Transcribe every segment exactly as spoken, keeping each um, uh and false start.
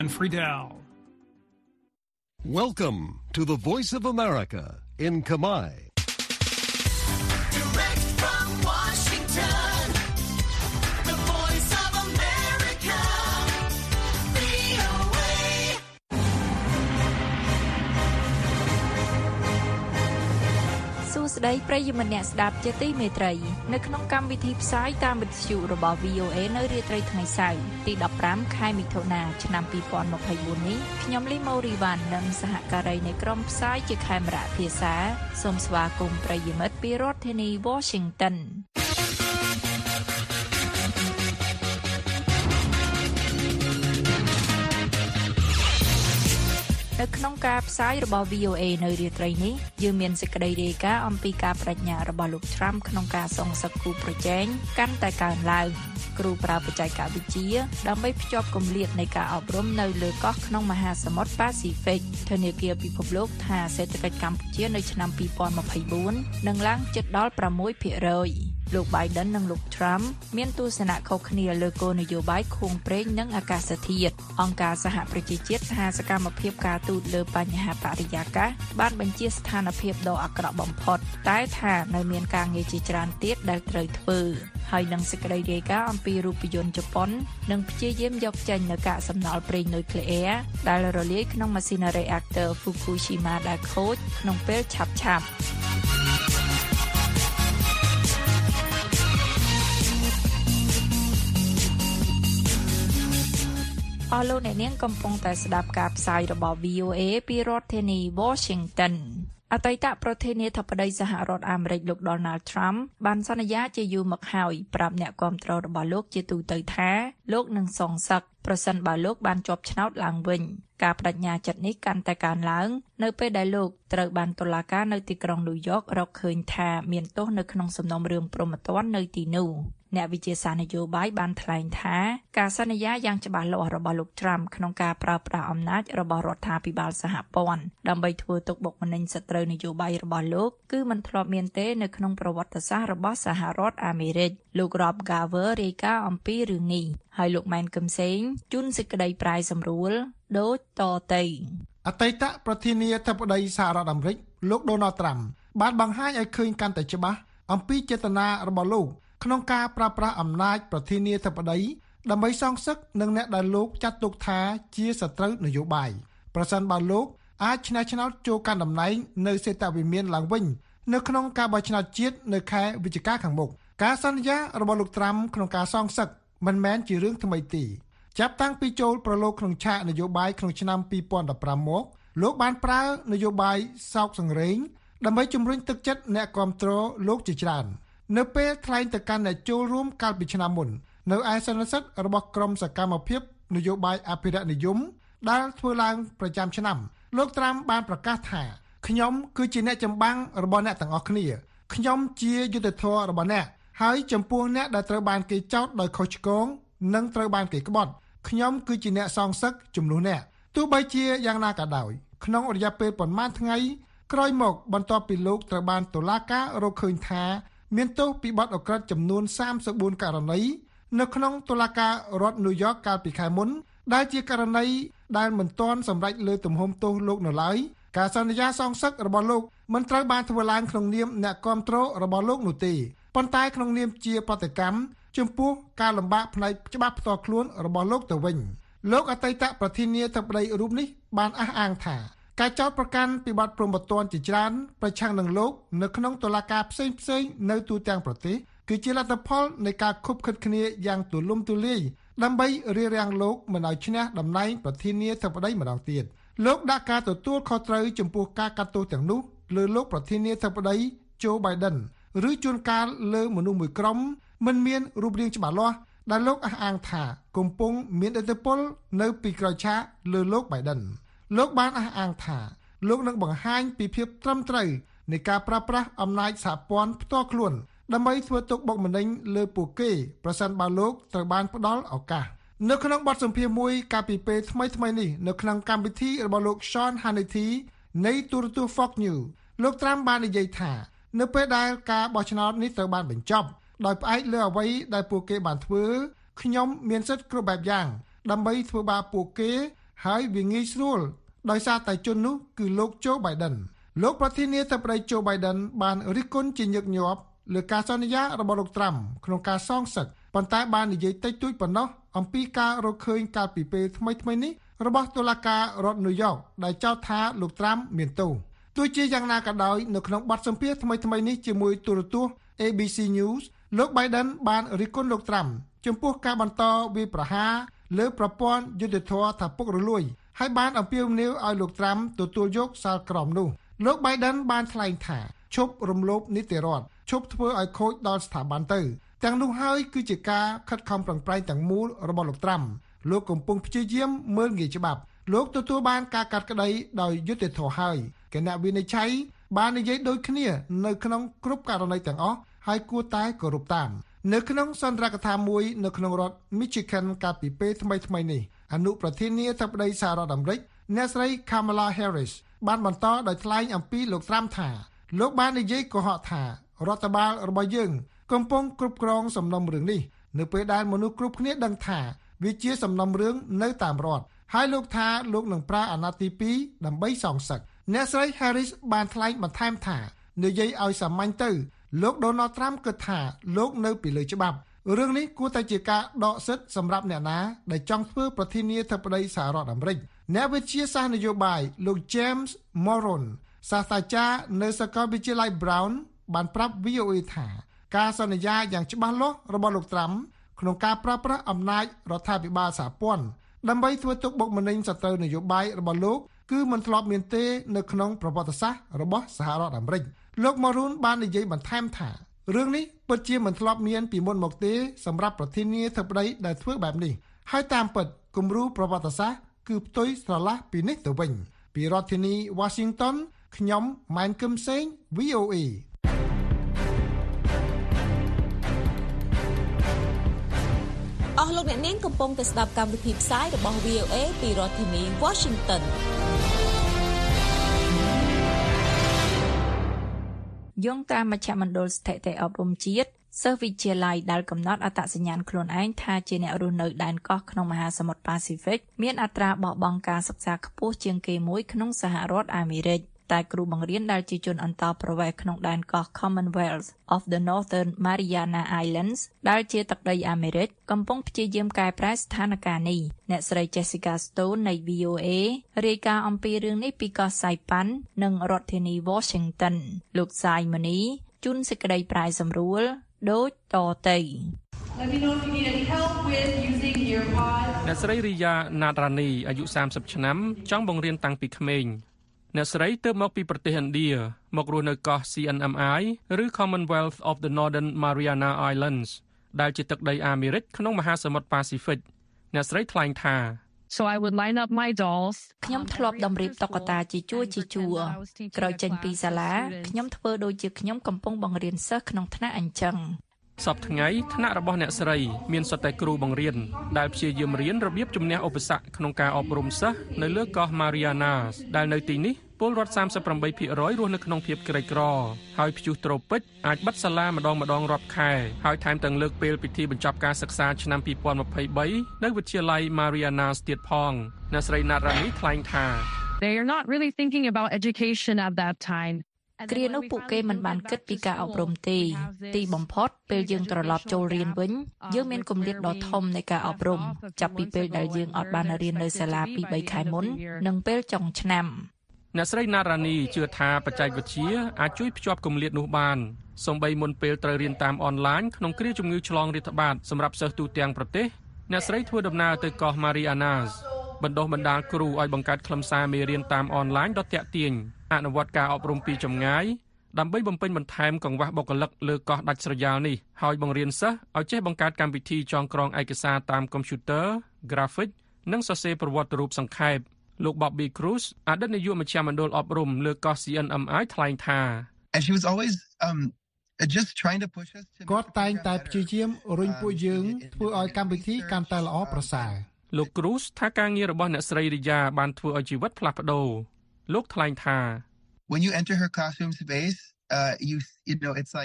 and Friedel. Welcome to the Voice of America in Khmer. Direct from Washington, the Voice of America, វី អូ เอសួស្តីប្រិយមិត្តអ្នកស្ដាប់ជាទីមេត្រីនៅក្នុងកម្មវិធីផ្សាយតាមវិទ្យុរបស់ វី អូ เอ នៅរាត្រីថ្ងៃសៅរ៍ទីដប់ប្រាំខែមិថុនាឆ្នាំពីរពាន់ម្ភៃបួននេះខ្ញុំលីម៉ូរីវ៉ាន់និងសហការីនៃក្រុមផ្សាយជាខេមរៈភាសាសូមស្វាគមន៍ប្រិយមិត្តពីរដ្ឋធានី Washingtonនៅក្នុងការផ្សាយរបស់ វី អូ เอ នៅរាត្រីនេះយើងមានសេចក្តីរាយការណ៍អំពីការបដិញ្ញារបស់លោក Trump ក្នុងការសងសឹកគូប្រជែងកាន់តែកើនឡើងគ្រូប្រើបច្ចេកវិទ្យាដើម្បីភ្ជាប់គម្លាតនៃការអប់រំនៅលើកោះក្នុងមហាសមុទ្រប៉ាស៊ីហ្វិកធនាគារពិភពលោកថាសេដ្ឋកិច្ចកម្ពុជានៅឆ្នាំពីរពាន់ម្ភៃបួននឹងឡើងជិតដល់ ប្រាំមួយភាគរយ លោក Biden និងលោក Trump មានទស្សនៈខុសគ្នាលើគោលនយោបាយខួងប្រេងនិងអាកាសធាតុអង្គការសហប្រជាជាតិថាសកម្មភាពការទូតលើបញ្ហាបរិយាកាសបានបញ្ជាស្ថានភាពដ៏អាក្រក់បំផុតតែថានៅមានការងារជាច្រើនទៀតដែលត្រូវធ្វើហើយនឹងសេចក្តីរាយការណ៍អំពីរូបយន្តជប៉ុននឹងព្យាយាមយកចេញនូវកាកសំណល់ប្រេងនុយក្លេអ៊ែរដែលរលាយក្នុងម៉ាស៊ីន reactor Fukushima ដែលខូចក្នុងពេលឆាប់ៗអស់លោកអ្នកនាងកំពុងតែស្ដាប់ការផ្សាយរបស់ វី អូ เอ ពីរដ្ឋធានី Washington អតីតប្រធានាធិបតីសហរដ្ឋអាមេរិកលោក Donald Trump បានសន្យាជាយូរមកហើយប្រាប់អ្នកគាំទ្ររបស់លោកជាទូទៅថាលោកនឹងសងសឹកប្រសិនបើលោកបានជាប់ឆ្នោតឡើងវិញការបដិញ្ញាចិត្តនេះកាន់តែកើនឡើងនៅពេលដែលលោកត្រូវបានតុលាការនៅទីក្រុងញូវយ៉ករកឃើញថាមានទោសនៅក្នុងសំណុំរឿងព្រហ្មទណ្ឌនៅទីនោះអ្នកវិទ្យាសាស្ត្រនយោបាយបានថ្លែងថាការសន្យាយ៉ាងច្បាស់លាស់របស់លោក Trump ក្នុងការប្រើប្រាស់អំណាចរបស់រដ្ឋាភិបាលសហព័ន្ធដើម្បីធ្វើទុកបុកម្នេញសត្រូវនយោបាយរបស់លោកគឺមិនធ្លាប់មានទេនៅក្នុងប្រវត្តិសាស្ត្ររបស់សហរដ្ឋអាមេរិកលោក Rob Garver រាយការណ៍អំពីរឿងនេះហើយលោកម៉ែនកឹមសេងជូនសេចក្តីប្រាយសម្រួលដូចតទៅអតីតប្រធានាធិបតីសហរដ្ឋអាមេរិកលោក Donald Trump បានបង្ហាញឲ្យឃើញកាន់តែច្បាស់អំពីចេតនារបស់លោកក្នុងការប្រើប្រាស់អំណាចប្រធានាធិបតីដើម្បីសងសឹកនឹងអ្នកដែលលោកចាត់ទុកថាជាសត្រូវនយោបាយប្រសិនបើលោកអាចឈ្នះឆ្នោតចូលកាន់តំណែងនៅសេតវិមានឡើងវិញនៅក្នុងការបោះឆ្នោតជាតិនៅខែវិច្ឆិកាខាងមុខការសន្យារបស់លោក Trump ក្នុងការសងសឹកមិនមែនជារឿងថ្មីទេចាប់តាំងពីចូលប្រឡូកក្នុងឆាកនយោបាយក្នុងឆ្នាំពីរពាន់ដប់ប្រាំមកលោកបានប្រើនយោបាយសោកសង្រេងដើម្បីជំរុញទឹកចិត្តអ្នកគាំទ្រលោកជាច្រើននៅពេលថ្លែងទៅកាន់អ្នកចូលរួមកាលពីឆ្នាំមុននៅឯសន្និសីទរបស់ក្រមសកម្មភាពនយោបាយអភិរក្សនិយមដែលធ្វើឡើងប្រចាំឆ្នាំលោក Trump បានប្រកាសថាខ្ញុំគឺជាអ្នកចម្បាំងរបស់អ្នកទាំងអស់គ្នាខ្ញុំជាយុទ្ធធររបស់អ្នកហើយចំពោះអ្នកដែលត្រូវបានគេចោទដោយខុសឆ្គងនិងត្រូវបានគេក្បត់ខ្ញុំគឺជាអ្នកសងសឹកជំនួសអ្នកទោះបីជាយ៉ាងណាក៏ដោយក្នុងរយៈពេលប្រមាណថ្ងៃក្រោយមកបន្ទាប់ពីលោកត្រូវបានតុលាការរកឃើញថាមានទោសពីបទឧក្រិដ្ឋចំនួនសាមសិបបួនករណីនៅក្នុងតុលាការរដ្ឋញូវយ៉កកាលពីខែមុនដែលជាករណីដែលមិនទាន់សម្រេចលើទំហំទោសលោកនៅឡើយការសន្យាសងសឹករបស់លោកមិនត្រូវបានធ្វើឡើងក្នុងនាមអ្នកគាំទ្ររបស់លោកនោះទេប៉ុន្តែក្នុងនាមជាប្រតិកម្មចំពោះការលំបាកផ្នែកច្បាប់ផ្ទាល់ខ្លួនរបស់លោកទៅវិញលោកអតីតប្រធានាធិបតីរូបនេះបានអះអាងថាការចោទប្រកាន់ពីបទព្រហ្មទណ្ឌជាច្រើនប្រឆាំងនឹងលោកនៅក្នុងតុលាការផ្សេងផ្សេងនៅទូទាំងប្រទេសគឺជាលទ្ធផលនៃការខុបខិតគ្នាយ៉ាងទូលំទូលាយដើម្បីរារាំងលោកមិនឲ្យឈ្នះតំណែងប្រធានាធិបតីម្ដងទៀតលោកដាក់ការទទួលខុសត្រូវចំពោះការកាត់ទោសទាំងនោះលើលោកប្រធានាធិបតី Joe Biden ឬជួនកាលលើមនុស្សមួយក្រុមមិនមានរូបរាងច្បាស់លាស់ដែលលោកអះអាងថាកំពុងមានឥទ្ធិពលនៅពីក្រោយឆាកលើលោក Biden លោកបានអះអាងថាលោកនឹងបង្ហាញពីភាពត្រឹមត្រូវនៃការប្រើប្រាស់អំណាចសហព័ន្ធផ្ទាល់ខ្លួនដើម្បីធ្វើទុកបុកម្នេញលើពួកគេប្រសិនបើលោកត្រូវបានផ្ដល់ឱកាសនៅក្នុងបទសម្ភាសន៍មួយកាលពីពេលថ្មីៗនេះនៅក្នុងកម្មវិធីរបស់លោក Sean Hannity នៃទូរទស្សន៍ Fox News លោក Trump បាននិយាយថានៅពេលដែលការបោះឆ្នោតនេះត្រូវបានបញ្ចប់ដោយផ្អែកលើអ្វីដែលពួកគេបានធ្វើខ្ញុំមានសិទ្ធិគ្រប់បែបយ៉ាងដើម្បីធ្វើបាបពួកគេហើយវាងាយស្រួលដោយសារតែជននោះគឺលោក Joe Biden លោកប្រធានាធិបតី Joe Biden បានរិះគន់ជាញឹកញាប់លើការសន្យារបស់លោក Trump ក្នុងការសងសឹកប៉ុន្តែបាននិយាយតិចតួចប៉ុណ្ណោះអំពីការរកឃើញកាលពីពេលថ្មីៗនេះរបស់តុលាការរដ្ឋ New York ដែលចោទថាលោក Trump មានទោសទោះជាយ៉ាងណាក៏ដោយនៅក្នុងបទសម្ភាសន៍ថ្មីៗនេះជាមួយទូរទស្សន៍ A B C News លោក Biden បានរិះគន់លោក Trump ចំពោះការបន្តវាយប្រហារលើប្រព័ន្ធយុត្តិធម៌ថាពុករលួយហើយបានអំពាវនាវឲ្យលោក Trump ទទួលយកសាលក្រមនោះលោក Biden បានថ្លែងថាឈប់រំលោភនីតិរដ្ឋឈប់ធ្វើឲ្យខូចដល់ស្ថាប័នទៅទាំងនោះហើយគឺជាការខិតខំប្រឹងប្រែងទាំងមូលរបស់លោក Trump លោកកំពុងព្យាយាមមើលងាយច្បាប់លោកទទួលបានការកាត់ក្តីដោយយុត្តិធម៌ហើយគណៈវិនិច្ឆ័យបាននិយាយដូចគ្នានៅក្នុងគ្រប់ករណីទាំងអស់ហើយគួរតែគោរពតាមនៅក្នុងសន្ទរកថាមួយនៅក្នុងរដ្ឋ Michigan កាលពីពេលថ្មីៗនេះអនុប្រធានាធិបតីសហរដ្ឋអាមេរិកអ្នកស្រី Kamala Harris បានបន្តដោយថ្លែងអំពីលោក Trump ថាលោកបាននិយាយកុហកថារដ្ឋបាលរបស់យើងកំពុងគ្រប់គ្រងសំណុំរឿងនេះនៅពេលដែលមនុស្សគ្រប់គ្នាដឹងថាវាជាសំណុំរឿងនៅតាមរដ្ឋហើយលោកថាលោកនឹងប្រើអាណត្តិទីពីរដើម្បីសងសឹកអ្នកស្រី Harris បានថ្លែងបន្ថែមថានិយាយឲ្យសាមញ្ញទៅលោក Donald Trump គិតថាលោកនៅពីលើច្បាប់រឿងនេះគួរតែជាការដកសិទ្ធិសម្រាប់អ្នកណាដែលចង់ធ្វើប្រធានាធិបតីសហរដ្ឋអាមេរិកអ្នកវិទ្យាសាស្ត្រនយោបាយលោក James Moron សាស្ត្រាចារ្យនៅសាកលវិទ្យាល័យ Brown បានប្រាប់ V O A ថាការសន្យាយ៉ាងច្បាស់លាស់របស់លោក Trump ក្នុងការប្រើប្រាស់អំណាចរដ្ឋាភិបាលសហព័ន្ធដើម្បីធ្វើទុកបុកម្នេញសត្រូវនយោបាយរបស់លោកគឺមិនធ្លាប់មានទេនៅក្នុងប្រវត្តិសាស្ត្ររបស់សហរដ្ឋអាមេរិកលោក Moron បាននិយាយបន្ថែមថារឿងនេះពិតជាមិនធ្លាប់មានពីមុនមកទេសម្រាប់ប្រធានាធិបតីដែលធ្វើបែបនេះហើយតាមពិតគំរូប្រវត្តិសាស្ត្រគឺផ្ទុយស្រឡះពីនេះទៅវិញពីរដ្ឋធានី Washington ខ្ញុំម៉ែនគឹមសេង V O A អស់លោកអ្នកនាងកំពុងតែស្ដាប់កម្មវិធីផ្សាយរបស់ V O A ពីរដ្ឋធានី Washington យោងតាមមជ្ឈមណ្ឌលស្ថិតិអប់រំជាតិសិស្សវិទ្យាល័យដែលកំណត់អត្តសញ្ញាណខ្លួនឯងថាជាអ្នករស់នៅដែនកោះក្នុងមហាសមុទ្រប៉ាស៊ីហ្វិកមានអត្រាបោះបង់ការសិក្សាខ្ពស់ជាងគេមួយក្នុងសហរដ្ឋអាមេរិកតែគ្រូបង្រៀនដែលជាជនអន្តោប្រវេសន៍ក្នុងដែនកោះ Commonwealth of the Northern Mariana Islands ដែលជាទឹកដីអាមេរិកកំពុងព្យាយាមកែប្រែស្ថានភាពនេះអ្នកស្រី Jessica Stone នៃ V O A រាយការណ៍អំពីរឿងនេះពីកោះ Saipan និងរដ្ឋធានី Washington លោក Simony ជូនសេចក្តីប្រាយសម្រួលដូចតទៅអ្នកស្រីរីយ៉ាណាតរ៉ានីអាយុសាមសិបឆ្នាំចង់បង្រៀនតាំងពីក្មេងអ្នកស្រីទើបមកពីប្រទេសឥណ្ឌាមករស់នៅកោះ C N M I ឬ Commonwealth of the Northern Mariana Islands ដែលជាទឹកដីអាមេរិកក្នុងមហាសមុទ្រប៉ាស៊ីហ្វិកអ្នកស្រីថ្លែងថា So I would line up my dolls ខ្ញុំធ្លាប់តម្រៀបតុក្កតាជាជួរជាជួរក្រោយចេញពីសាលាខ្ញុំធ្វើដូចជាខ្ញុំកំពុងបង្រៀនសិស្សក្នុងថ្នាក់អញ្ចឹងសប្តាហ៍ថ្ងៃថ្នាក់របស់អ្នកស្រីមានសុទ្ធតែគ្រូបង្រៀនដែលព្យាយាមរៀនរបៀបជំនះឧបសគ្គក្នុងការអប់រំសិស្សនៅលើកោះ Marianas ដែលនៅទីនេះពលរដ្ឋ សាមសិបប្រាំបីភាគរយ រស់នៅក្នុងភាពក្រីក្រហើយព្យុះត្រូពិចអាចបិទសាលាម្ដងម្ដងរាប់ខែហើយថែមទាំងលើកពេលពិធីបញ្ចប់ការសិក្សាឆ្នាំពីរពាន់ម្ភៃបីនៅវិទ្យាល័យ Marianas ទៀតផងអ្នកស្រីណាតរ៉ានីថ្លែងថា They are not really thinking about education at that time គ្រានោះពួកគេមិនបានគិតពីការអប់រំទេទីបំផុតពេលយើងត្រឡប់ចូលរៀនវិញយើងមានគម្លាតដ៏ធំនៃការអប់រំចាប់ពីពេលដែលយើងអត់បានរៀននៅសាលាពីរបីខែមុននិងពេលចុងឆ្នាំអ្នកស្រីណារ៉ានីជឿថាបច្ចេកវិទ្យាអាចជួយភ្ជាប់គម្លាតនោះបានសូម្បីមុនពេលត្រូវរៀនតាមអនឡាញក្នុងគ្រាជំងឺឆ្លងរាតត្បាតសម្រាប់សិស្សទូទាំងប្រទេសអ្នកស្រីធ្វើដំណើរទៅកោះ Marianas បណ្ដុះបណ្ដាលគ្រូឲ្យបង្កើតខ្លឹមសារមេរៀនតាមអនឡាញដ៏ទាក់ទាញអនុវត្តការអប់រំពីចម្ងាយដើម្បីបំពេញបន្ថែមកង្វះបុគ្គលិកលើកោះដាច់ស្រយាលនេះហើយបង្រៀនសិស្សឲ្យចេះបង្កើតកម្មវិធីចងក្រងឯកសារតាមកុំព្យូទ័រ graphic និងសរសេរប្រវត្តិរូបសង្ខេបលោក Bobby Cruz អតីតនាយកមជ្ឈមណ្ឌលអប់រំលើកោះ C N M I ថ្លែងថា And she was always um just trying to push us to គាត់តែងតែព្យាយាមរុញពួកយើងធ្វើឲ្យកម្មវិធីកាន់តែល្អប្រសើរលោក Cruz ថាការងាររបស់អ្នកស្រីរីយ៉ាបានធ្វើឲ្យជីវិតផ្លាស់ប្ដូរលោកថ្លែងថា When you enter her classroom space uh you you know it's like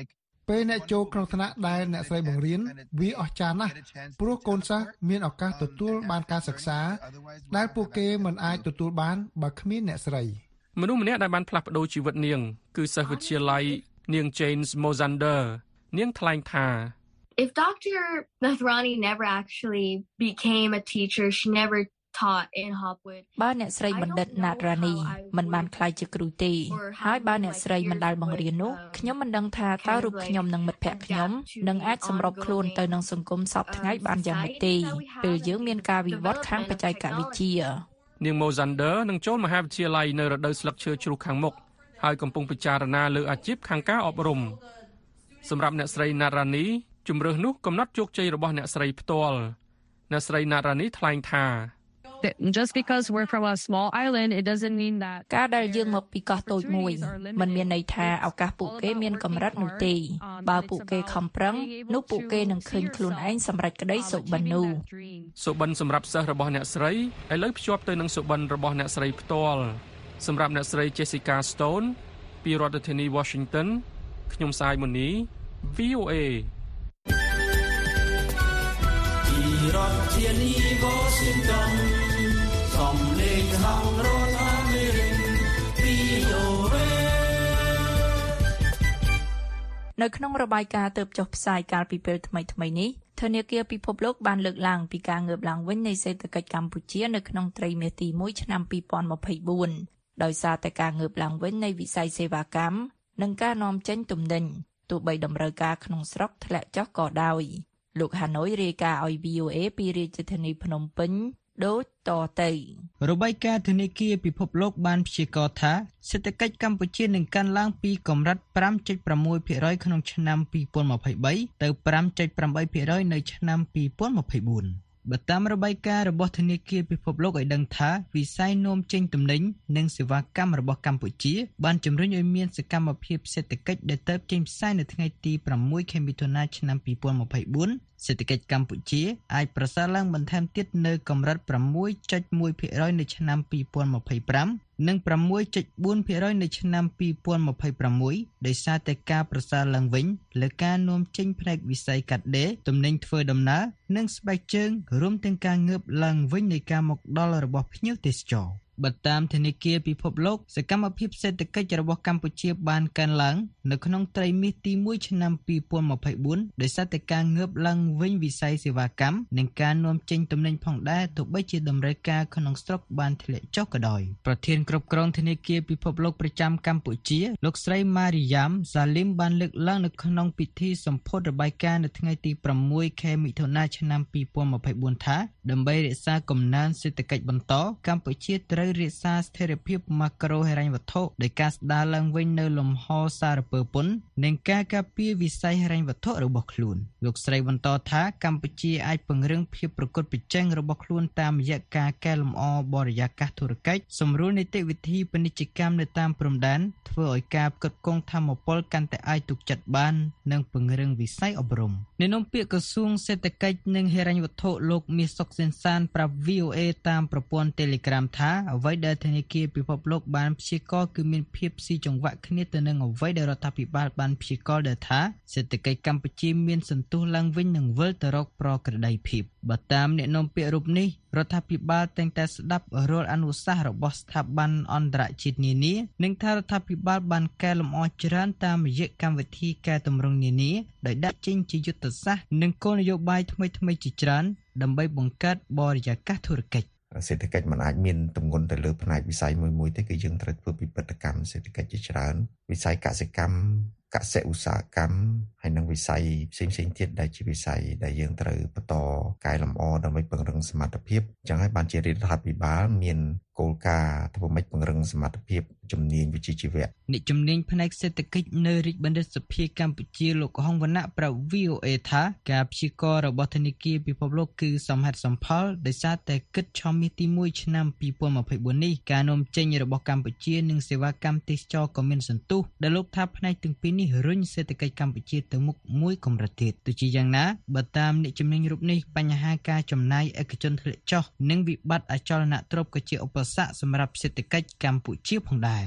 ពេលអ្នកចូលក្នុងថ្នាក់ដែលអ្នកស្រីបង្រៀនវាអស្ចារ្យណាស់ព្រោះកូនសិស្សមានឱកាសទទួលបានការសិក្សាដែលពួកគេមិនអាចទទួលបានបើគ្មានអ្នកស្រីមនុស្សម្នាក់ដែលបានផ្លាស់ប្ដូរជីវិតនាងគឺសិស្សវិទ្យាល័យនាង James Mozander នាងថ្លែងថា If Doctor Nathrani never actually became a teacher, she never taught in Hopwood. បើអ្នកស្រីបណ្ឌិត Nathrani មិនបានក្លាយជាគ្រូទេហើយបើអ្នកស្រីមិនដែលបង្រៀននោះខ្ញុំមិនដឹងថាតើរូបខ្ញុំនិងមិត្តភ័ក្តិខ្ញុំនឹងអាចសម្របខ្លួនទៅនឹងសង្គមសពថ្ងៃបានយ៉ាងម៉េចទេពេលយើងមានការវិវត្តខាងបច្ចេកវិទ្យានាង Mozander នឹងចូលមហាវិទ្យាល័យនៅរដូវស្លឹកឈើជ្រុះខាងមុខហើយកំពុងពិចារណាលើអាជីពខាងការអប់រំសម្រាប់អ្នកស្រី Nathrani ជំរើសនោះកំណត់ជោគជ័យរបស់អ្នកស្រីផ្ទាល់អ្នកស្រី Nathrani ថ្លែងថា Just because we're from a small island it doesn't mean that ការដែលយើងមកពីកោះតូចមួយមិនមានន័យថាឱកាសពួកគេមានកម្រិតនោះទេបើពួកគេខំប្រឹងនោះពួកគេនឹងឃើញខ្លួនឯងសម្រេចក្តីសុបិននោះសុបិនសម្រាប់សិស្សរបស់អ្នកស្រីឥឡូវភ្ជាប់ទៅនឹងសុបិនរបស់អ្នកស្រីផ្ទាល់សម្រាប់អ្នកស្រី Jessica Stone ពីរដ្ឋធានី Washington ខ្ញុំសាយមុនី V O A ពីរដ្ឋធានី Washington សំឡេងក្នុងរដ្ឋអាមេរិក V O A នៅក្នុងរបាយការណ៍ទើបចុះផ្សាយកាលពីពេលថ្មីៗនេះធនាគារពិភពលោកបានលើកឡើងពីការងើបឡើងវិញនៃសេដ្ឋកិច្ចកម្ពុជានៅក្នុងត្រីមាសទីមួយឆ្នាំពីរពាន់ម្ភៃបួនដោយសារតែការងើបឡើងវិញនៃវិស័យសេវាកម្មនិងការនាំចេញទំនិញទោះបីតម្រូវការក្នុងស្រុកធ្លាក់ចុះក៏ដោយលោកហាណូយរាយការណ៍ឲ្យ V O A ពីរាជធានីភ្នំពេញដូចតទៅរបាយការណ៍ធនាគារពិភពលោកបានព្យាករណ៍ថាសេដ្ឋកិច្ចកម្ពុជានឹងកើនឡើងពីកម្រិត five point six percent ក្នុងឆ្នាំtwo thousand twenty-three ទៅ five point eight percent នៅឆ្នាំtwo thousand twenty-fourបើតាមរបាយការណ៍របស់ធនាគារពិភពលោកឲ្យដឹងថាវិស័យនាំចេញទំនិញនិងសេវាកម្មរបស់កម្ពុជាបានជំរុញឲ្យមានសកម្មភាពសេដ្ឋកិច្ចដែលទៅចេញផ្សាយនៅថ្ងៃទីsixខែមិថុនាឆ្នាំtwo thousand twenty-fourសេដ្ឋកិច្ចកម្ពុជាអាចប្រសើរឡើងបន្ថែមទៀតនៅកម្រិតsix point one percent នៅឆ្នាំtwo thousand twenty-fiveនិងsix point four percent នៅឆ្នាំtwo thousand twenty-sixដោយសារតែការប្រសើរឡើងវិញលើការនាំចេញផ្នែកវិស័យកាត់ដេរទំនិញធ្វើដំណើរនិងស្បែកជើងរួមទាំងការងើបឡើងវិញនៃការមកដល់របស់ភ្ញៀវទេសចរបើតាមធនាគារពិភពលោកសកម្មភាពសេដ្ឋកិច្ចរបស់កម្ពុជាបានកើនឡើងនៅក្នុងត្រីមាសទីមួយឆ្នាំtwo thousand twenty-fourដោយសារតែការងើបឡើងវិញវិស័យសេវាកម្មនិងការនាំចេញទំនិញផងដែរទោះបីជាតម្រូវការក្នុងស្រុកបានធ្លាក់ចុះក៏ដោយប្រធានគ្រប់គ្រងធនាគារពិភពលោកប្រចាំកម្ពុជាលោកស្រី Mariam Salim បានលើកឡើងនៅក្នុងពិធីសម្ពោធរបាយការណ៍នៅថ្ងៃទីsixខែមិថុនាឆ្នាំtwo thousand twenty-fourថាដើម្បីរក្សាកំណើនសេដ្ឋកិច្ចបន្តកម្ពុជាត្រូវរក្សាស្ថិរភាពម៉ាក្រូហិរញ្ញវត្ថុដោយការស្ដារឡើងវិញនៅលំហសារពើពន្ធនិងការការពារវិស័យហិរញ្ញវត្ថុរបស់ខ្លួនលោកស្រីបន្តថាកម្ពុជាអាចពង្រឹងភាពប្រកួតប្រជែងរបស់ខ្លួនតាមរយៈការកែលម្អបរិយាកាសធុរកិច្ចសម្រួលនីតិវិធីពាណិជ្ជកម្មនៅតាមព្រំដែនធ្វើឲ្យការផ្គត់ផ្គង់ថាមពលកាន់តែអាចទុកចិត្តបាននិងពង្រឹងវិស័យអប់រំអ្នកនាំពាក្យក្រសួងសេដ្ឋកិច្ចនិងហិរញ្ញវត្ថុលោកមាសសុកសេនសានប្រាប់ V O A តាមប្រព័ន្ធ Telegram ថាអ្វីដែលធនាគារពិភពលោកបានព្យាករណ៍គឺមានភាពស៊ីចង្វាក់គ្នាទៅនឹងអ្វីដែលរដ្ឋាភិបាលបានព្យាករណ៍ដែលថាសេដ្ឋកិច្ចកម្ពុជាមានសន្ទុះឡើងវិញនិងវិលទៅរកប្រក្រតីភាពបើតាមអ្នកនាំពាក្យរូបនេះរដ្ឋាភិបាលតែងតែស្ដាប់រាល់អនុសាសន៍របស់ស្ថាប័នអន្តរជាតិនានានិងថារដ្ឋាភិបាលបានកែលម្អច្រើនតាមរយៈកម្មវិធីកែតម្រង់នានាដោយដាក់ចេញជាយុទ្ធសាស្ត្រនិងគោលនយោបាយថ្មីៗជាច្រើនដើម្បីបង្កើតបរិយាកាសធុរកិច្ចសេដ្ឋកិច្ចមិនអាចមានទម្ងន់ទៅលើផ្នែកវិស័យមួយមួយទេគឺយើងត្រូវធ្វើពិពិធកម្មសេដ្ឋកិច្ចជាច្រើនវិស័យកសិកម្មកសិឧស្សាហកម្មហើយនិងវិស័យផ្សេងៗទៀតដែលជាវិស័យដែលយើងត្រូវបន្តកែលម្អដើម្បីពង្រឹងសមត្ថភាពអញ្ចឹងហើយបានជារដ្ឋាភិបាលមានគោលការណ៍ធ្វើម៉េចពង្រឹងសមត្ថភាពជំនាញវិជ្ជាជីវៈអ្នកជំនាញផ្នែកសេដ្ឋកិច្ចនៅរាជបណ្ឌិតសភាកម្ពុជាលោកហងវណ្ណៈប្រាប់ V O A ថាការព្យាករណ៍របស់ធនាគារពិភពលោកគឺសមហេតុសមផលដោយសារតែគិតឆមាសទីមួយឆ្នាំtwo thousand twenty-fourនេះការនាំចេញរបស់កម្ពុជានិងសេវាកម្មទេសចរក៏មានសន្ទុះដែលលោកថាផ្នែកទាំងពីរនេះរុញសេដ្ឋកិច្ចកម្ពុជាទៅមុខមួយកម្រិតទៀតទោះជាយ៉ាងណាបើតាមអ្នកជំនាញរូបនេះបញ្ហាការចំណាយឯកជនធ្លាក់ចុះនិងវិបត្តិអចលនទ្រព្យក៏ជាឧបសគ្គសម្រាប់សេដ្ឋកិច្ចកម្ពុជាផងដែរ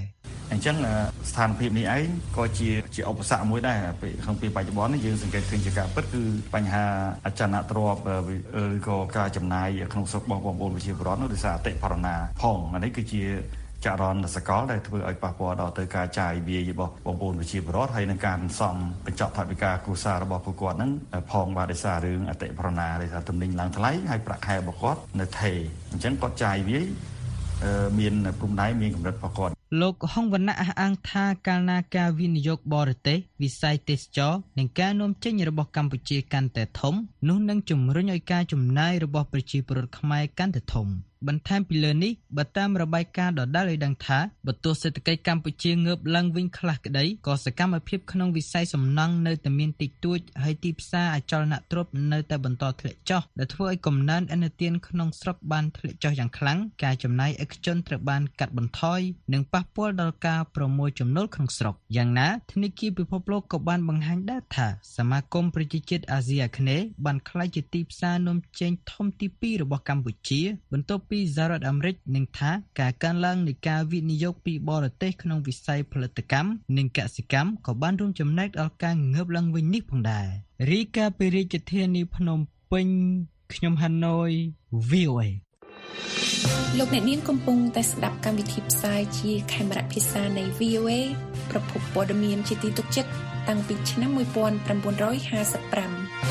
អញ្ចឹងស្ថានភាពនេះឯងក៏ជាជាឧបសគ្គមួយដែរក្នុងពេលបច្ចុប្បន្ននេះយើងសង្កេតឃើញជាការពិតគឺបញ្ហាអចលនទ្រព្យឬក៏ការចំណាយក្នុងស្រុករបស់បងប្អូនប្រជាពលរដ្ឋនោះដោយសារអតិផរណាផងអានេះគឺជាចរន្តសកលដែលធ្វើឲ្យប៉ះពាល់ដល់ទៅការចាយវាយរបស់បងប្អូនប្រជាពលរដ្ឋហើយនឹងការសំបញ្ចប់ថវិកាគ្រួសាររបស់ពួកគាត់ហ្នឹងផងបាទដោយសាររឿងអតិផរណាដោយសារទំនិញឡើងថ្លៃហើយប្រាក់ខែរបស់គាត់នៅថេរអញ្ចឹងគាត់ចាយវាយមានព្រំដែនមានកម្រិតរបស់គាត់លោកហុងវណ្ណៈអះអាងថាកាលណាការវិនិយោគបរទេសវិស័យទេសចរនិងការនាំចេញរបស់កម្ពុជាកាន់តែធំនោះនឹងជំរុញឲ្យការចំណាយរបស់ប្រជាពលរដ្ឋខ្មែរកាន់តែធំបន្ថែមពីលើនេះបើតាមរបាយការណ៍ដដែលឲ្យដឹងថាបើទោះសេដ្ឋកិច្ចកម្ពុជាងើបឡើងវិញខ្លះក្តីក៏សកម្មភាពក្នុងវិស័យសំណង់នៅតែមានតិចតួចហើយទីផ្សារអចលនទ្រព្យនៅតែបន្តធ្លាក់ចុះដែលធ្វើឲ្យកំណើនឥណទានក្នុងស្រុកបានធ្លាក់ចុះយ៉ាងខ្លាំងការចំណាយឯកជនត្រូវបានកាត់បន្ថយនិងប៉ះពាល់ដល់ការប្រមូលចំណូលក្នុងស្រុកយ៉ាងណាធនាគារពិភពលោកក៏បានបង្ហាញដែរថាសមាគមប្រជាជាតិអាស៊ីអាគ្នេយ៍បានក្លាយជាទីផ្សារនាំចេញធំទីពីររបស់កម្ពុជាបន្ទាប់ពីសហរដ្ឋអាមេរិកនឹងថាការកើនឡើងនៃការវិនិយោគពីបរទេសក្នុងវិស័យផលិតកម្មនិងកសិកម្មក៏បានរួមចំណែកដល់ការងើបឡើងវិញនេះផងដែររីកាពីរាជធានីភ្នំពេញខ្ញុំហាណូយ វី អូ เอលោកអ្នកនាងកំពុងតែស្ដាប់កម្មវិធីផ្សាយជាខេមរៈភាសានៃ វី អូ เอ ប្រភពព័ត៌មានជាទីទុកចិត្តតាំងពីឆ្នាំmột nghìn chín trămห้าสิบห้า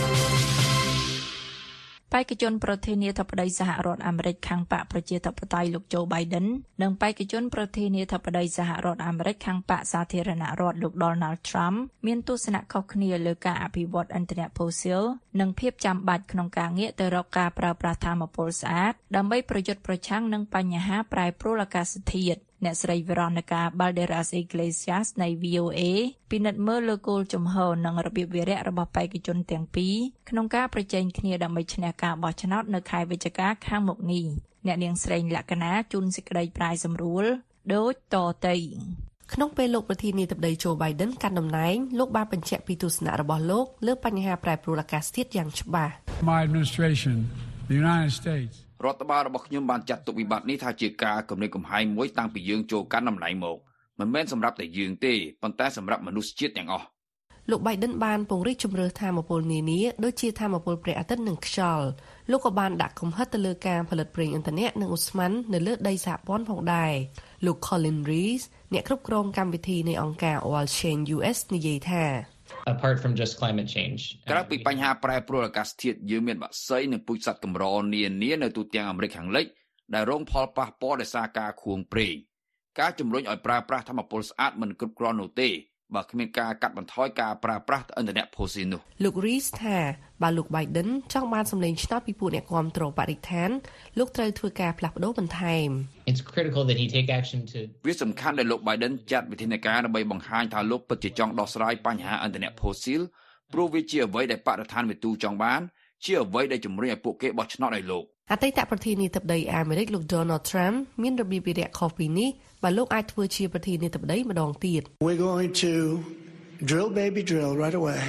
បេក្ខជនប្រធានាធិបតីសហរដ្ឋអាមេរិកខាងបកប្រជាធិបតេយ្យលោក Joe Biden និងបេក្ខជនប្រធានាធិបតីសហរដ្ឋអាមេរិកខាងបកសាធារណរដ្ឋលោក Donald Trump មានទស្សនៈខុសគ្នាលើការអភិវឌ្ឍឥន្ធនៈផូស៊ីលនិងភាពចាំបាច់ក្នុងការងាកទៅរកការប្រើប្រាស់ថាមពលស្អាតដើម្បីប្រយុទ្ធប្រឆាំងនឹងបញ្ហាប្រែប្រួលអាកាសធាតុអ្នកស្រី Veronica Balderas Iglesias នៃ វី អូ เอ ពិនិត្យមើលលើគោលជំហរនិងរបៀបវារៈរបស់បេក្ខជនទាំងពីរក្នុងការប្រជែងគ្នាដើម្បីឈ្នះការបោះឆ្នោតនៅខែវិច្ឆិកាខាងមុខនេះអ្នកនាងស្រីលក្ខណាជូនសេចក្តីប្រាយសម្រួលដូចតទៅក្នុងពេលលោកប្រធានាធិបតី Joe Biden កាន់តំណែងលោកបានបញ្ជាក់ពីទស្សនៈរបស់លោកលើបញ្ហាប្រែប្រួលអាកាសធាតុយ៉ាងច្បាស់ My administration, the United States រដ្ឋបាលរបស់ខ្ញុំបានចាត់ទុកវិបត្តិនេះថាជាការគំរាមកំហែងមួយតាំងពីយើងចូលកាន់តំណែងមកមិនមែនសម្រាប់តែយើងទេប៉ុន្តែសម្រាប់មនុស្សជាតិទាំងអស់លោក Biden បានពង្រីកជំរឿនថាមពលនានាដូចជាថាមពលព្រះអាទិត្យនិងខ្យល់លោកក៏បានដាក់កំហិតទៅលើការផលិតប្រេងឥន្ធនៈនិងឧស្ម័ននៅលើដីសហព័ន្ធផងដែរលោក Colin Rees អ្នកគ្រប់គ្រងកម្មវិធីនៃអង្គការ Oil Change យូ អេស និយាយថា apart from just climate change ក្រៅពីបញ្ហាប្រែប្រួលអាកាសធាតុយើងមានបក្សីនិងពូជសត្វកម្រនានានៅទូទាំងអាមេរិកខាងលិចដែលរងផលប៉ះពាល់ដោយសារការខួងប្រេងការជំរុញឲ្យប្រើប្រាស់ថាមពលស្អាតមិនគ្រប់គ្រាន់នោះទេបើគ្មានការកាត់បន្ថយការប្រើប្រាស់ឥន្ធនៈផូស៊ីលនោះលោក Rees ថាបើលោក Biden ចង់បានសម្លេងឆ្នោតពីពួកអ្នកគាំទ្របរិស្ថានលោកត្រូវធ្វើការផ្លាស់ប្ដូរបន្ថែម It's critical that he take action to វាសំខាន់ដែលលោក Biden ចាត់វិធានការដើម្បីបង្ហាញថាលោកពិតជាចង់ដោះស្រាយបញ្ហាឥន្ធនៈផូស៊ីលព្រោះវាជាអ្វីដែលបរិស្ថានវិទូចង់បានជាអ្វីដែលជំរុញឲ្យពួកគេបោះឆ្នោតឲ្យលោកអតីតប្រធានាធិបតីអាមេរិកលោក Donald Trump មានរបៀបវិរៈខុសពីនេះបើលោកអាចធ្វើជាប្រធានាធិបតីម្ដងទៀត We're going to drill baby drill right away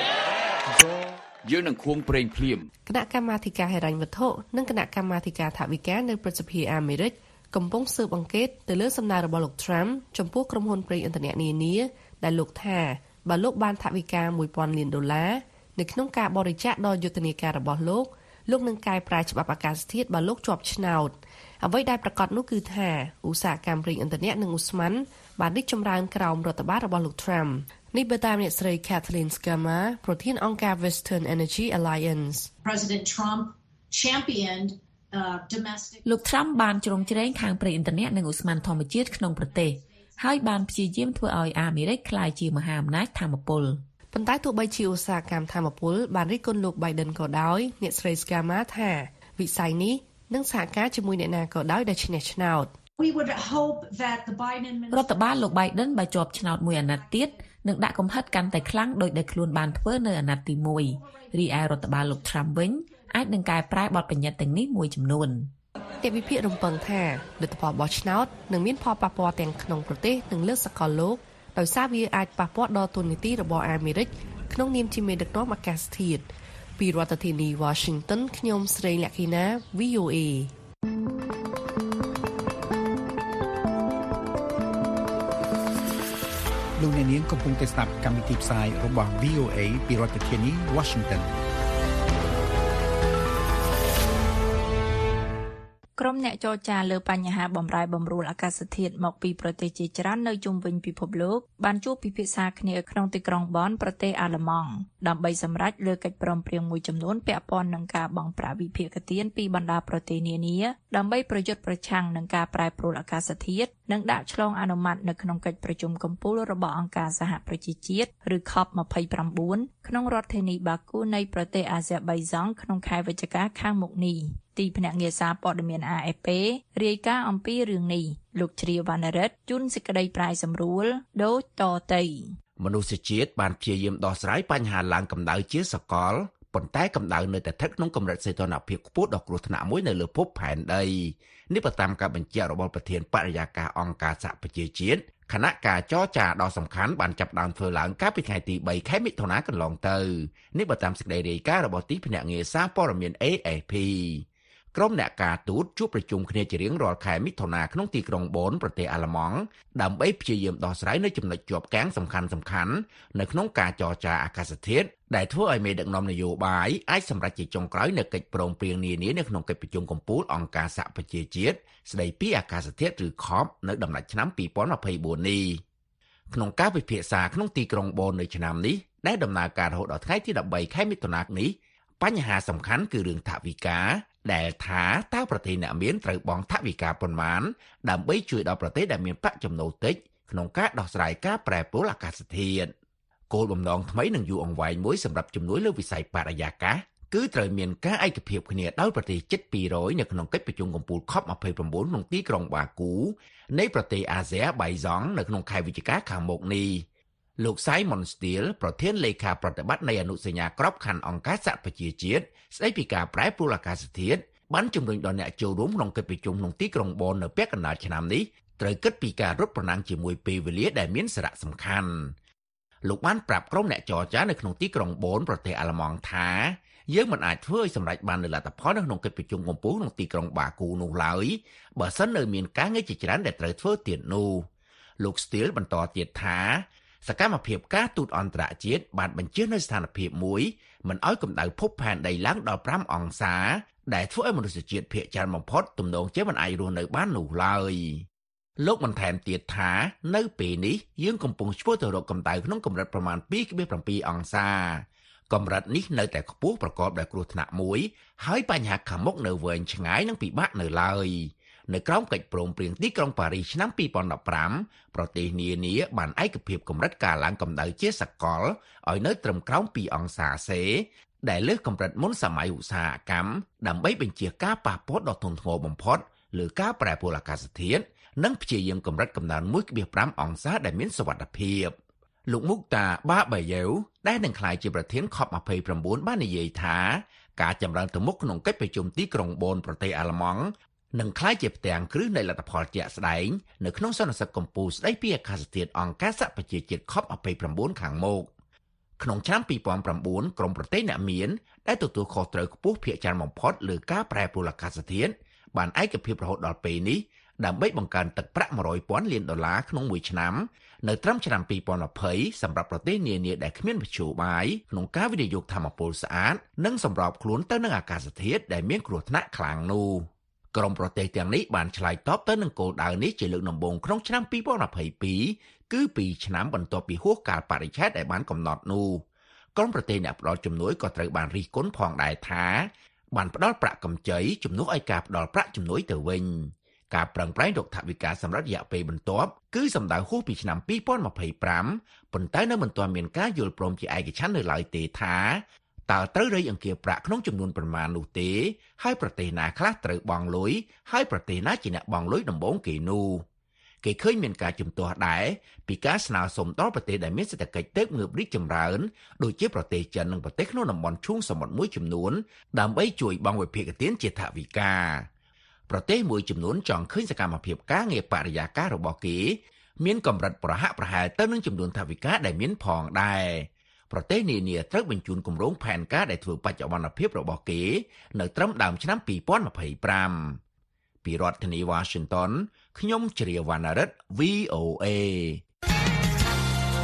យើងនឹងខួងប្រេងភ្លាមគណៈកម្មាធិការហិរញ្ញវត្ថុនិងគណៈកម្មាធិការថវិកានៅព្រឹទ្ធសភាអាមេរិកកំពុងស៊ើបអង្កេតទៅលើសំណើរបស់លោក Trump ចំពោះក្រុមហ៊ុនប្រេងឥន្ធនៈនានាដែលលោកថាបើលោកបានថវិកាមួយពាន់លានដុល្លារនៅក្នុងការបរិច្ចាគដល់យុទ្ធនាការរបស់លោកលោកនឹងកែប្រែច្បាប់អាកាសធាតុបើលោកជាប់ឆ្នោតអ្វីដែលប្រកាសនោះគឺថាឧស្សាហកម្មប្រេងឥន្ធនៈនិងឧស្ម័នបានរីកចម្រើនក្រោមរដ្ឋបាលរបស់លោក Trump នេះបើតាមអ្នកស្រី Kathleen Sgamma ប្រធានអង្គការ Western Energy Alliance President Trump championed uh, domestic លោក Trump បានជ្រោមជ្រែងខាងប្រេងឥន្ធនៈនិងឧស្ម័នធម្មជាតិក្នុងប្រទេសហើយបានព្យាយាមធ្វើឲ្យអាមេរិកក្លាយជាមហាអំណាចថាមពលប៉ុន្តែទោះបីជាឧស្សាហកម្មថាមពលបានរិះគន់លោក Biden ក៏ដោយអ្នកស្រី Sgamma ថាវិស័យនេះនឹងសហការជាមួយអ្នកណាក៏ដោយដែលឈ្នះឆ្នោត We would hope that the Biden រដ្ឋបាលលោក Biden បើជាប់ឆ្នោតមួយអាណត្តិទៀតនឹងដាក់កំហិតកាន់តែខ្លាំងដោយដែលខ្លួនបានធ្វើនៅអាណត្តិទីមួយរីឯរដ្ឋបាលលោក Trump វិញអាចនឹងកែប្រែបទបញ្ញត្តិទាំងនេះមួយចំនួនអ្នកវិភាគរំពឹងថាលទ្ធផលបោះឆ្នោតនឹងមានផលប៉ះពាល់ទាំងក្នុងប្រទេសនិងលើសកលលោកដោយសារវាអាចប៉ះពាល់ដល់ទូនាទីរបស់អាមេរិកក្នុងនាមជាមេដឹកនាំអាកាសធាតុពីរដ្ឋធានី Washington ខ្ញុំស្រីលក្ខិណា វី អូ เอលោកអ្នកនាងកំពុងតែស្ដាប់កម្មវិធីផ្សាយរបស់ V O A ពីរដ្ឋធានី Washington ក្រុមអ្នកចរចាលើបញ្ហាបំរែបំរួលអាកាសធាតុមកពីប្រទេសជាច្រើននៅជុំវិញពិភពលោកបានជួបពិភាក្សាគ្នាក្នុងទីក្រុងបនប្រទេសអាល្លឺម៉ង់ដើម្បីសម្រេចលើកិច្ចព្រមព្រៀងមួយចំនួនពាក់ព័ន្ធនឹងការបង់ប្រាក់វិភាគទានពីបណ្ដាប្រទេសនានាដើម្បីប្រយុទ្ធប្រឆាំងនឹងការប្រែប្រួលអាកាសធាតុនិងដាក់ឆ្លងអនុម័តនៅក្នុងកិច្ចប្រជុំកំពូលរបស់អង្គការសហប្រជាជាតិឬ C O P ยี่สิบเก้า ក្នុងរដ្ឋធានីបាគូនៃប្រទេសអាហ្សេបៃហ្សង់ក្នុងខែវិច្ឆិកាខាងមុខនេះទីភ្នាក់ងារសារព័ត៌មាន A F P រាយការណ៍អំពីរឿងនេះលោកជ្រាវវណ្ណរិទ្ធជួនសេចក្តីប្រាយសម្រួលដូចតទៅមនុស្សជាតិបានព្យាយាមដោះស្រាយបញ្ហាឡើងកម្ដៅជាសកលប៉ុន្តែកម្ដៅនៅតែស្ថិតក្នុងកម្រិតសីតុណ្ហភាពខ្ពស់ដ៏គ្រោះថ្នាក់មួយនៅលើភពផែនដីនេះបើតាមការបញ្ជាក់របស់ប្រធានបរិយាកាសអង្គការសហប្រជាជាតិគណៈការចរចាដ៏សំខាន់បានចាប់ផ្ដើមធ្វើឡើងកាលពីថ្ងៃទីបីខែមិថុនាកន្លងទៅនេះបើតាមសេចក្តីរាយការណ៍របស់ទីភ្នាក់ងារសារព័ត៌មាន A F P ក្រុមអ្នកការទូតជួបប្រជុំគ្នាជារៀងរាល់ខែមិថុនាក្នុងទីក្រុងបូនប្រទេសអាល្លឺម៉ង់ដើម្បីព្យាយាមដោះស្រាយនៅចំណុចជាប់គាំងសំខាន់សំខាន់នៅក្នុងការចរចាអាកាសធាតុដែលធ្វើឲ្យមេដឹកនាំនយោបាយអាចសម្រេចជាចុងក្រោយនៅកិច្ចព្រមព្រៀងនានានៅក្នុងកិច្ចប្រជុំកំពូលអង្គការសហប្រជាជាតិស្តីពីអាកាសធាតុឬ C O P នៅដំណាច់ឆ្នាំពីរពាន់ยี่สิบสี่នេះក្នុងការពិភាក្សាក្នុងទីក្រុងបូននៅឆ្នាំនេះដែលដំណើរការរហូតដល់ថ្ងៃទីដប់បីខែមិថុនានេះបញ្ហាសំខាន់គឺរឿងថវិកាដែលថាតើប្រទេសអ្នកមានត្រូវបង់ថវិកាប៉ុន្មានដើម្បីជួយដល់ប្រទេសដែលមានប្រាក់ចំណូលតិចក្នុងការដោះស្រាយការប្រែប្រួលអាកាសធាតុគោលបំណងថ្មីនិងយូរអង្វែងមួយសម្រាប់ជំនួយលើវិស័យបរិយាកាសគឺត្រូវមានការឯកភាពគ្នាដោយប្រទេសជិតពីររយនៅក្នុងកិច្ចប្រជុំកំពូល C O P ยี่สิบเก้า ក្នុងទីក្រុងបាគូនៃប្រទេសអាហ្សេបៃហ្សង់នៅក្នុងខែវិច្ឆិកាខាងមុខនេះលោក Simon Steele ប្រធានលេខាប្រតិបត្តិនៃអនុសញ្ញាក្របខ័ណ្ឌអង្គការសហប្រជាជាតិស្តីពីការប្រែប្រួលអាកាសធាតុបានជំរុញដល់អ្នកចូលរួមក្នុងកិច្ចប្រជុំក្នុងទីក្រុងបននៅពាក់កណ្ដាលឆ្នាំនេះត្រូវគិតពីការរត់ប្រណាំងជាមួយពេលវេលាដែលមានសារៈសំខាន់លោកបានប្រាប់ក្រុមអ្នកចរចានៅក្នុងទីក្រុងបនប្រទេសអាល្លឺម៉ង់ថាយើងមិនអាចធ្វើឲ្យសម្រេចបាននូវលទ្ធផលនៅក្នុងកិច្ចប្រជុំកំពូលក្នុងទីក្រុងបាគូនោះឡើយបើសិននៅមានការងារជាច្រើនដែលត្រូវធ្វើទៀតនោះលោក Steele បន្តទៀតថាសកម្មភាពការទូតអន្តរជាតិបានបញ្ជានៅស្ថានភាពមួយមិនឲ្យកម្ដៅភពផែនដីឡើងដល់ប្រាំអង្សាដែលធ្វើឲ្យមនុស្សជាតិភាគច្រើនបំផុតទំនងជាមិនអាចរស់នៅបាននោះឡើយលោកបន្ថែមទៀតថានៅពេលនេះយើងកំពុងឆ្ពោះទៅរកកម្ដៅក្នុងកម្រិតប្រមាណ ពីរcelsius អង្សាកម្រិតនេះនៅតែខ្ពស់ប្រកបដោយគ្រោះថ្នាក់មួយហើយបញ្ហាខាងមុខនៅវែងឆ្ងាយនិងពិបាកនៅឡើយនៅក្រោមកិច្ចព្រមព្រៀងទីក្រុងប៉ារីសឆ្នាំពីរពាន់ដប់ប្រាំប្រទេសនានាបានឯកភាពកម្រិតការឡើងកម្ដៅជាសកលឲ្យនៅត្រឹមក្រោមពីរអង្សាសេដែលលើសកម្រិតមុនសម័យឧស្សាហកម្មដើម្បីបញ្ជាការប៉ះពាល់ដ៏ធ្ងន់ធ្ងរបំផុតលើការប្រែប្រួលអាកាសធាតុនិងព្យាយាមកម្រិតកម្ដៅ មួយcelsius ប្រាំអង្សាដែលមានសុវត្ថិភាពលោកមុកតាបាបាយ៉ូដែលនឹងក្លាយជាប្រធាន C O P ยี่สิบเก้า បាននិយាយថាការចម្រើនទៅមុខក្នុងកិច្ចប្រជុំទីក្រុងបូនប្រទេសអាល្លឺម៉ង់នឹងក្លាយជាផ្ទាំងគ្រឹះនៃលទ្ធផលជាក់ស្ដែងនៅក្នុងសន្និសីទកំពូលស្ដីពីអាកាសធាតុអង្គការសហប្រជាជាតិ C O P ยี่สิบเก้า ខាងមុខក្នុងឆ្នាំពីរពាន់ប្រាំបួនក្រុមប្រទេសអ្នកមានដែលទទួលខុសត្រូវខ្ពស់ភាគច្រើនបំផុតលើការប្រែប្រួលអាកាសធាតុបានឯកភាពរហូតដល់ពេលនេះដើម្បីបង្កើនទឹកប្រាក់មួយរយពាន់លានដុល្លារក្នុងមួយឆ្នាំនៅត្រឹមឆ្នាំពីរពាន់ยี่สิบសម្រាប់ប្រទេសនានាដែលគ្មានមធ្យោបាយក្នុងការវិនិយោគថាមពលស្អាតនិងសម្របខ្លួនទៅនឹងអាកាសធាតុដែលមានគ្រោះថ្នាក់ខ្លាំងនោះក្រុមប្រទេសទាំងនេះបានឆ្លើយតបទៅនឹងគោលដៅនេះជាលើកដំបូងក្នុងឆ្នាំពីរពាន់ยี่สิบពីរគឺពីរឆ្នាំបន្ទាប់ពីហួសកាលបរិច្ឆេទដែលបានកំណត់នោះក្រុមប្រទេសអ្នកផ្ដល់ជំនួយក៏ត្រូវបានរិះគន់ផងដែរថាបានផ្ដល់ប្រាក់កម្ចីជំនួសឲ្យការផ្ដល់ប្រាក់ជំនួយទៅវិញការប្រឹងប្រែងរកថវិកាសម្រាប់រយៈពេលបន្ទាប់គឺសម្ដៅហួសពីឆ្នាំពីរពាន់ยี่สิบห้าប៉ុន្តែនៅមិនទាន់មានការយល់ព្រមជាឯកច្ឆន្ទនៅឡើយទេថាតើត្រូវរៃអង្គាសប្រាក់ក្នុងចំនួនប្រមាណនោះទេហើយប្រទេសណាខ្លះត្រូវបង់លុយហើយប្រទេសណាជាអ្នកបង់លុយដំបូងគេនោះគេឃើញមានការជំទាស់ដែរពីការស្នើសុំដល់ប្រទេសដែលមានសេដ្ឋកិច្ចទើបងើបរីកចម្រើនដូចជាប្រទេសចិននិងប្រទេសក្នុងតំបន់ឈូងសមុទ្រមួយចំនួនដើម្បីជួយបង់វិភាគទានជាថវិកាប្រទេសមួយចំនួនចង់ឃើញសកម្មភាពការងារបរិយាកាសរបស់គេមានកម្រិតប្រហាក់ប្រហែលទៅនឹងចំនួនថវិកាដែលមានផងដែរប្រទេសនានាត្រូវបញ្ជូនគម្រោងផែនការដែលធ្វើបច្ចុប្បន្នភាពរបស់គេនៅត្រឹមដើមឆ្នាំពីរពាន់ยี่สิบห้าពីរដ្ឋធានី Washington ខ្ញុំជ្រាវវណ្ណរិទ្ធ V O A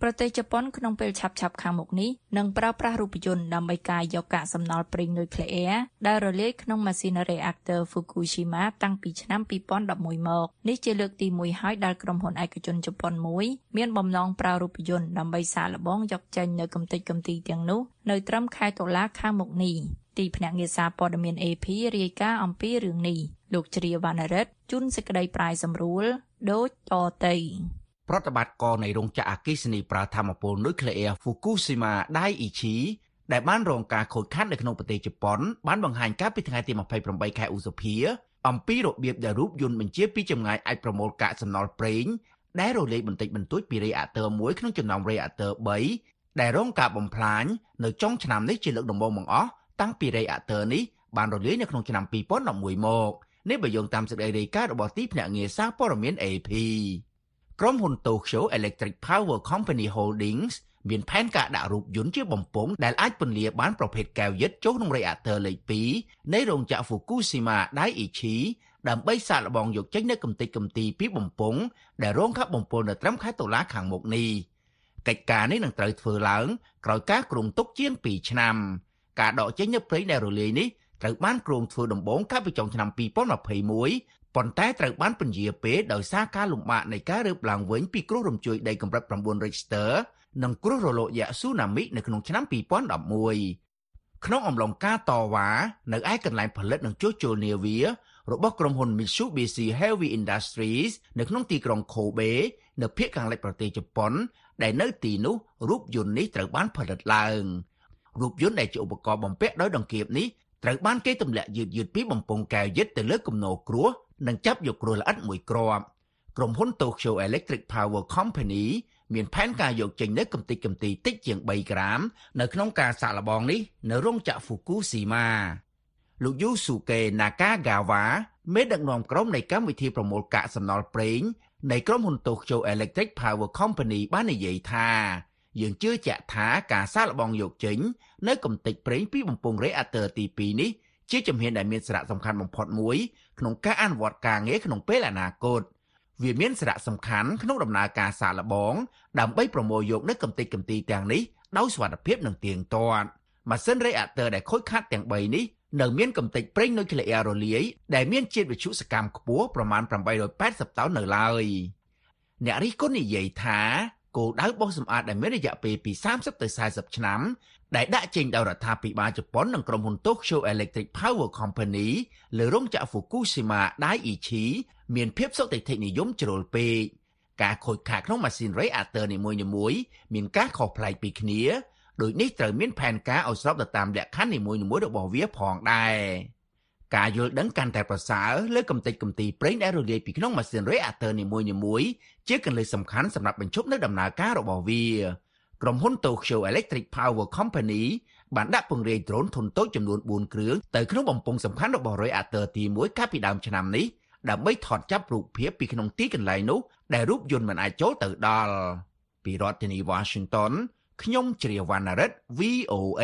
ប្រទេសជប៉ុនក្នុងពេលឆាប់ៗខាងមុខនេះនឹងប្រើប្រាស់រូបយន្តដើម្បីកាយយកកាកសំណល់ប្រេងនុយក្លេអ៊ែរដែលរលាយក្នុងម៉ាស៊ីន reactor Fukushima តាំងពីឆ្នាំពីរពាន់ដប់មួយមកនេះជាលើកទីមួយហើយដែលក្រុមហ៊ុនឯកជនជប៉ុនមួយមានបំណងប្រើរូបយន្តដើម្បីសាកល្បងយកចេញនៅកម្ទេចកំទីទាំងនោះនៅត្រឹមខែតុលាខាងមុខនេះទីភ្នាក់ងារសារព័ត៌មាន เอ พี រាយការណ៍អំពីរឿងនេះលោកជ្រាវណ្ណរិទ្ធជូនសេចក្តីប្រាយសម្រួលដូចតទៅប្រតិបត្តិការនៃរោងចក្រអគ្គិសនីប្រើថាមពលនុយក្លេអ៊ែរ Fukushima Daiichi ដែលបានរងការខូចខាតនៅក្នុងប្រទេសជប៉ុនបានបង្ហាញកាលពីថ្ងៃទីម្ភៃប្រាំបីខែឧសភាអំពីរបៀបដែលរូបយន្តបញ្ជាពីចម្ងាយអាចប្រមូលកាកសំណល់ប្រេងដែលរលាយបន្តិចបន្តួចពីរេអាទ័រមួយក្នុងចំណោមរេអាទ័របីដែលរងការបំផ្លាញនៅចុងឆ្នាំនេះជាលើកដំបូងបង្អស់តាំងពីរេអាទ័រនេះបានរលាយនៅក្នុងឆ្នាំពីរពាន់ដប់មួយមកនេះបើយោងតាមសេចក្តីរាយការណ៍របស់ទីភ្នាក់ងារសារព័ត៌មាន เอ พี ក្រុមហ៊ុន Tokyo Electric Power Company Holdings មានផែនការដាក់រូបយន្តជាបំពង់ដែលអាចពន្លាបានប្រភេទកែវយិតចូលក្នុងរេអាទ័រលេខពីរនៃរោងចក្រ Fukushima Daiichi ដើម្បីសាកល្បងយកចេញនៅកម្ទេចកំទីពីបំពង់ដែលរងការបំពុលនៅត្រឹមខែតុលាខាងមុខនេះកិច្ចការនេះនឹងត្រូវធ្វើឡើងក្រោយការគ្រោងទុកជាងពីរឆ្នាំការដកចេញនៅប្រេងដែលរលាយនេះត្រូវបានគ្រោងធ្វើដំបូងកាលពីចុងឆ្នាំពីរពាន់ម្ភៃមួយប៉ុន្តែត្រូវបានពន្យាពេលដោយសារការលំបាកនៃការរើបឡើងវិញពីគ្រោះរញ្ជួយដីកម្រិត៩ Richter និងគ្រោះរលកយក្សស៊ូណាមីនៅក្នុងឆ្នាំពីរពាន់ដប់មួយក្នុងអំឡុងការតវ៉ានៅឯកន្លែងផលិតនិងជួសជុលនាវារបស់ក្រុមហ៊ុន Mitsubishi Heavy Industries នៅក្នុងទីក្រុង Kobe នៅភាគខាងលិចប្រទេសជប៉ុនដែលនៅទីនោះរូបយន្តនេះត្រូវបានផលិតឡើងរូបយន្តដែលជាឧបករណ៍បំពាក់ដោយដង្កៀបនេះត្រូវបានគេទម្លាក់យឺតៗពីបំពង់កែវយិតទៅលើគំនរគ្រោះនិងចាប់យកគ្រោះល្អិតមួយគ្រាប់ក្រុមហ៊ុន Tokyo Electric Power Company មានផែនការយកចេញនៅកម្ទេចកំទីតិចជាងបីក្រាមនៅក្នុងការសាកល្បងនេះនៅរោងចក្រ Fukushima លោក Yusuke Nakagawa មេដឹកនាំក្រុមនៃកម្មវិធីប្រមូលកាកសំណល់ប្រេងនៃក្រុមហ៊ុន Tokyo Electric Power Company បាននិយាយថាយើងជឿជាក់ថាការសាកល្បងយកចេញនៅកម្ទេចប្រេងពីបំពង់រេអាទ័រទីពីរនេះជាជំហានដែលមានសារៈសំខាន់បំផុតមួយក្នុងការអនុវត្តការងារក្នុងពេលអនាគតវាមានសារៈសំខាន់ក្នុងដំណើរការសាកល្បងដើម្បីប្រមូលយកនៅកម្ទេចកំទីទាំងនេះដោយសុវត្ថិភាពនិងទៀងទាត់ម៉ាស៊ីនរេអាទ័រដែលខូចខាតទាំងបីនេះនៅមានកម្ទេចប្រេងនុយក្លេអ៊ែររលាយដែលមានជាតិវិទ្យុសកម្មខ្ពស់ប្រមាណប្រាំបីរយប៉ែតសិបតោននៅឡើយអ្នករិះគន់និយាយថាគោលដៅបោសសម្អាតដែលមានរយៈពេលពីសាមសិបទៅសែសិបឆ្នាំដែលដាក់ចេញដោយរដ្ឋាភិបាលជប៉ុននិងក្រុមហ៊ុន Tokyo Electric Power Company លើរោងចក្រ Fukushima Daiichi មានភាពសុតិធិនិយមជ្រុលពេកការខូចខាតក្នុងម៉ាស៊ីនរេអាទ័រនីមួយៗមានការខុសប្លែកពីគ្នាដូចនេះត្រូវមានផែនការឲ្យស្របទៅតាមលក្ខខណ្ឌនីមួយៗរបស់វាផងដែរការយល់ដឹងកាន់តែប្រសើរលើកម្ទេចកំទីប្រេងដែលរលាយពីក្នុងម៉ាស៊ីនរេអាទ័រនីមួយៗជាគន្លឹះសំខាន់សម្រាប់បញ្ឈប់នៅដំណើរការរបស់វាក្រុមហ៊ុន Tokyo Electric Power Company បានដាក់ពង្រាយដ្រូនធុនតូចចំនួនបួនគ្រឿងទៅក្នុងបំពង់សំខាន់របស់រេអាទ័រទីមួយកាលពីដើមឆ្នាំនេះដើម្បីថតចាប់រូបភាពពីក្នុងទីកន្លែងនោះដែលរូបយន្តមិនអាចចូលទៅដល់ពីរដ្ឋធានី Washington ខ្ញុំជ្រាវណ្ណរិទ្ធ វី អូ เอ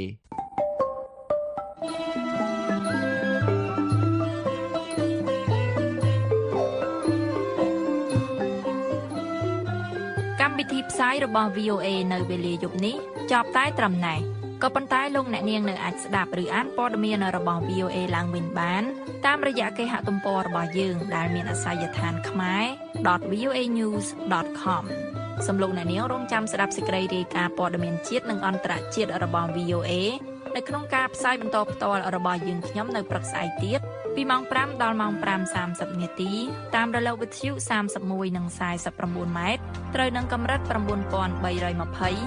កម្មវិធីផ្សាយរបស់ វី អូ เอ នៅវេលាយប់នេះចប់តែត្រឹមណេះក៏ប៉ុន្តែលោកអ្នកនាងនៅអាចស្ដាប់ឬអានព័ត៌មានរបស់ វី អូ เอ ឡើងវិញបានតាមរយៈគេហទំព័ររបស់យើងដែលមានអាសយដ្ឋាន ខ្មែរ ដត វី អូ เอ ញូស ដត ខម សំឡេងអ្នកនាងរងចាំស្ដាប់សេចក្តីរាយការណ៍ព័ត៌មានជាតិនិងអន្តរជាតិរបស់ វី អូ เอ នៅក្នុងការផ្សាយបន្តផ្ទាល់របស់យើងខ្ញុំនៅព្រឹកស្អែកទៀតពីម៉ោងប្រាំដល់ម៉ោងប្រាំសាមសិបនាទីតាមរលកវិទ្យុសាមសិបមួយនិងសាយសិប៩ម៉ែត្រត្រូវនឹងកម្រិត៩បី២០ ៥៩១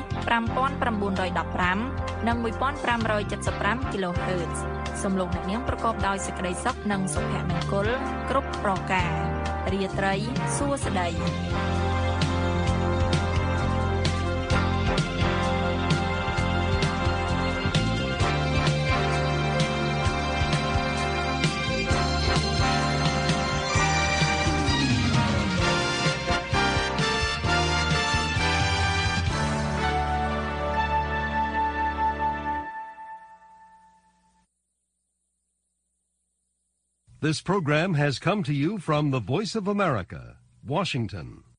៥ និងមួយពាន់ប្រាំរយเจ็ดสิบห้า kHz សំឡេងអ្នកនាងប្រកបដោយសេចក្តីសុខនិងសុភមង្គលគ្រប់ប្រការរាត្រីសួស្តី This program has come to you from the Voice of America, Washington.